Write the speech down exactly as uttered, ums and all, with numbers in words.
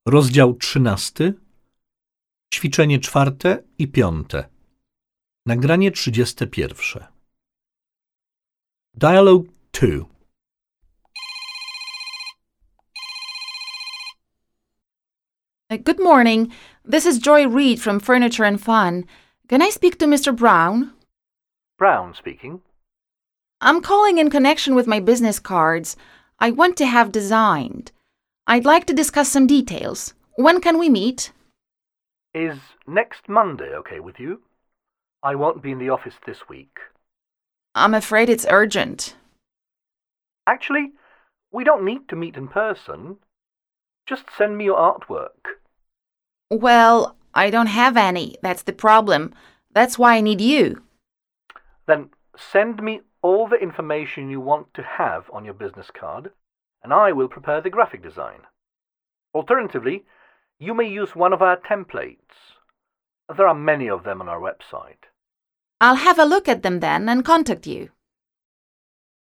Rozdział trzynasty, ćwiczenie czwarte i piąte. Nagranie trzydzieste pierwsze. Dialogue two. Good morning. This is Joy Reid from Furniture and Fun. Can I speak to Mister Brown? Brown speaking. I'm calling in connection with my business cards I want to have designed. I'd like to discuss some details. When can we meet? Is next Monday okay with you? I won't be in the office this week. I'm afraid it's urgent. Actually, we don't need to meet in person. Just send me your artwork. Well, I don't have any. That's the problem. That's why I need you. Then send me all the information you want to have on your business card, and I will prepare the graphic design. Alternatively, you may use one of our templates. There are many of them on our website. I'll have a look at them then and contact you.